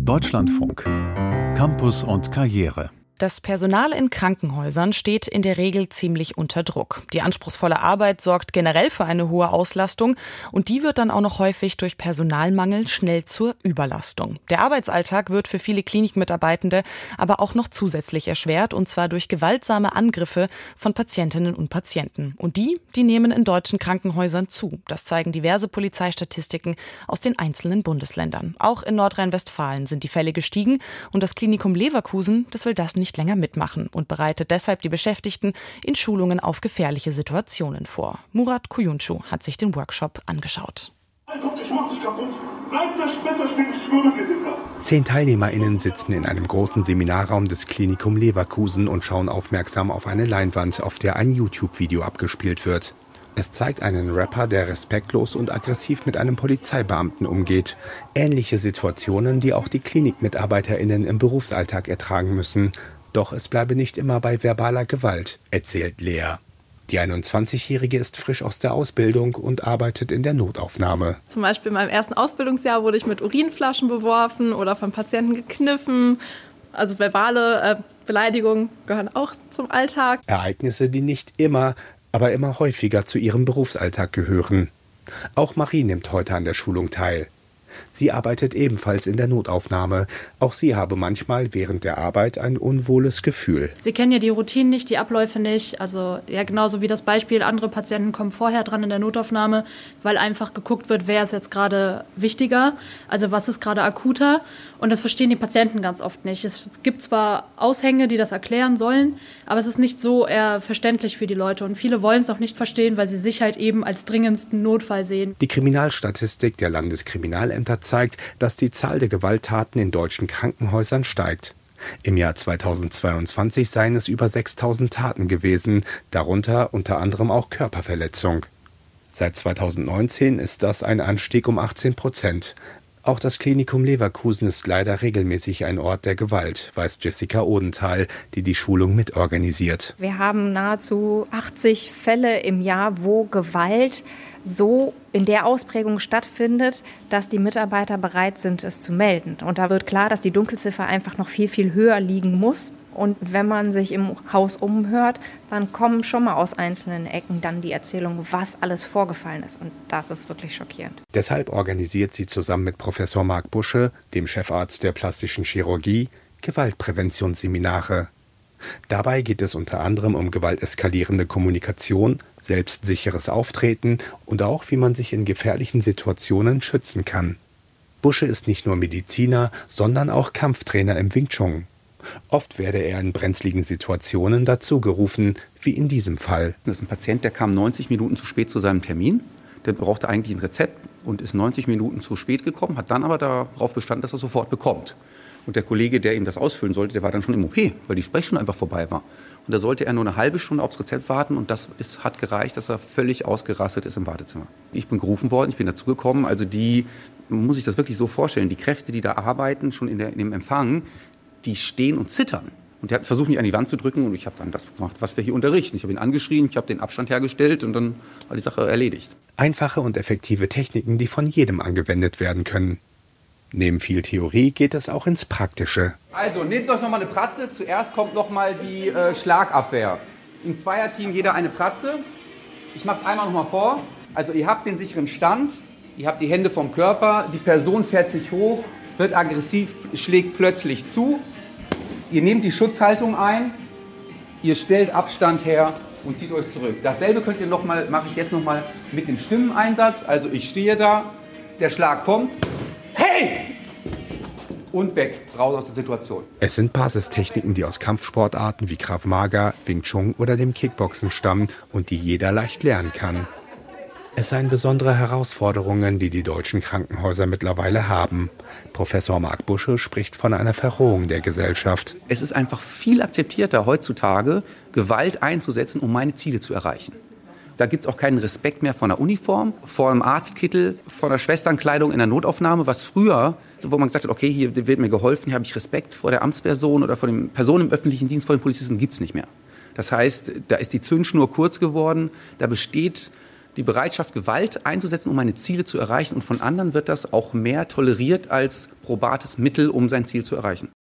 Deutschlandfunk. Campus und Karriere. Das Personal in Krankenhäusern steht in der Regel ziemlich unter Druck. Die anspruchsvolle Arbeit sorgt generell für eine hohe Auslastung und die wird dann auch noch häufig durch Personalmangel schnell zur Überlastung. Der Arbeitsalltag wird für viele Klinikmitarbeitende aber auch noch zusätzlich erschwert, und zwar durch gewaltsame Angriffe von Patientinnen und Patienten. Und die nehmen in deutschen Krankenhäusern zu. Das zeigen diverse Polizeistatistiken aus den einzelnen Bundesländern. Auch in Nordrhein-Westfalen sind die Fälle gestiegen und das Klinikum Leverkusen, das will das nicht länger mitmachen und bereitet deshalb die Beschäftigten in Schulungen auf gefährliche Situationen vor. Murat Kuyuncu hat sich den Workshop angeschaut. 10 TeilnehmerInnen sitzen in einem großen Seminarraum des Klinikum Leverkusen und schauen aufmerksam auf eine Leinwand, auf der ein YouTube-Video abgespielt wird. Es zeigt einen Rapper, der respektlos und aggressiv mit einem Polizeibeamten umgeht. Ähnliche Situationen, die auch die KlinikmitarbeiterInnen im Berufsalltag ertragen müssen. Doch es bleibe nicht immer bei verbaler Gewalt, erzählt Lea. Die 21-Jährige ist frisch aus der Ausbildung und arbeitet in der Notaufnahme. Zum Beispiel in meinem ersten Ausbildungsjahr wurde ich mit Urinflaschen beworfen oder von Patienten gekniffen. Also verbale Beleidigungen gehören auch zum Alltag. Ereignisse, die nicht immer, aber immer häufiger zu ihrem Berufsalltag gehören. Auch Marie nimmt heute an der Schulung teil. Sie arbeitet ebenfalls in der Notaufnahme. Auch sie habe manchmal während der Arbeit ein unwohles Gefühl. Sie kennen ja die Routinen nicht, die Abläufe nicht. Also ja, genauso wie das Beispiel, andere Patienten kommen vorher dran in der Notaufnahme, weil einfach geguckt wird, wer ist jetzt gerade wichtiger, also was ist gerade akuter. Und das verstehen die Patienten ganz oft nicht. Es gibt zwar Aushänge, die das erklären sollen, aber es ist nicht so eher verständlich für die Leute. Und viele wollen es auch nicht verstehen, weil sie sich halt eben als dringendsten Notfall sehen. Die Kriminalstatistik der Landeskriminalämter zeigt, dass die Zahl der Gewalttaten in deutschen Krankenhäusern steigt. Im Jahr 2022 seien es über 6.000 Taten gewesen, darunter unter anderem auch Körperverletzung. Seit 2019 ist das ein Anstieg um 18%. Auch das Klinikum Leverkusen ist leider regelmäßig ein Ort der Gewalt, weiß Jessica Odenthal, die die Schulung mitorganisiert. Wir haben nahezu 80 Fälle im Jahr, wo Gewalt so in der Ausprägung stattfindet, dass die Mitarbeiter bereit sind, es zu melden. Und da wird klar, dass die Dunkelziffer einfach noch viel, viel höher liegen muss. Und wenn man sich im Haus umhört, dann kommen schon mal aus einzelnen Ecken dann die Erzählungen, was alles vorgefallen ist. Und das ist wirklich schockierend. Deshalb organisiert sie zusammen mit Professor Marc Busche, dem Chefarzt der plastischen Chirurgie, Gewaltpräventionsseminare. Dabei geht es unter anderem um gewalteskalierende Kommunikation, selbstsicheres Auftreten und auch, wie man sich in gefährlichen Situationen schützen kann. Busche ist nicht nur Mediziner, sondern auch Kampftrainer im Wing Chun. Oft werde er in brenzligen Situationen dazu gerufen, wie in diesem Fall. Das ist ein Patient, der kam 90 Minuten zu spät zu seinem Termin. Der brauchte eigentlich ein Rezept und ist 90 Minuten zu spät gekommen, hat dann aber darauf bestanden, dass er sofort bekommt. Und der Kollege, der ihm das ausfüllen sollte, der war dann schon im OP, weil die Sprechstunde einfach vorbei war. Und da sollte er nur eine halbe Stunde aufs Rezept warten und hat gereicht, dass er völlig ausgerastet ist im Wartezimmer. Ich bin gerufen worden, ich bin dazugekommen. Also man muss sich das wirklich so vorstellen, die Kräfte, die da arbeiten, schon in dem Empfang, die stehen und zittern. Und der hat versucht, mich an die Wand zu drücken und ich habe dann das gemacht, was wir hier unterrichten. Ich habe ihn angeschrien, ich habe den Abstand hergestellt und dann war die Sache erledigt. Einfache und effektive Techniken, die von jedem angewendet werden können. Neben viel Theorie geht es auch ins Praktische. Also, nehmt euch nochmal eine Pratze. Zuerst kommt nochmal die Schlagabwehr. Im Zweierteam jeder eine Pratze. Ich mache es einmal nochmal vor. Also, ihr habt den sicheren Stand, ihr habt die Hände vom Körper, die Person fährt sich hoch, wird aggressiv, schlägt plötzlich zu. Ihr nehmt die Schutzhaltung ein, ihr stellt Abstand her und zieht euch zurück. Dasselbe mache ich jetzt nochmal mit dem Stimmeneinsatz. Also, ich stehe da, der Schlag kommt. Hey! Und weg, raus aus der Situation. Es sind Basistechniken, die aus Kampfsportarten wie Krav Maga, Wing Chun oder dem Kickboxen stammen und die jeder leicht lernen kann. Es seien besondere Herausforderungen, die die deutschen Krankenhäuser mittlerweile haben. Professor Marc Busche spricht von einer Verrohung der Gesellschaft. Es ist einfach viel akzeptierter heutzutage, Gewalt einzusetzen, um meine Ziele zu erreichen. Da gibt es auch keinen Respekt mehr vor einer Uniform, vor einem Arztkittel, vor einer Schwesternkleidung in der Notaufnahme, was früher, wo man gesagt hat, okay, hier wird mir geholfen, hier habe ich Respekt vor der Amtsperson oder vor den Personen im öffentlichen Dienst, vor den Polizisten, gibt es nicht mehr. Das heißt, da ist die Zündschnur kurz geworden, da besteht die Bereitschaft, Gewalt einzusetzen, um meine Ziele zu erreichen. Und von anderen wird das auch mehr toleriert als probates Mittel, um sein Ziel zu erreichen.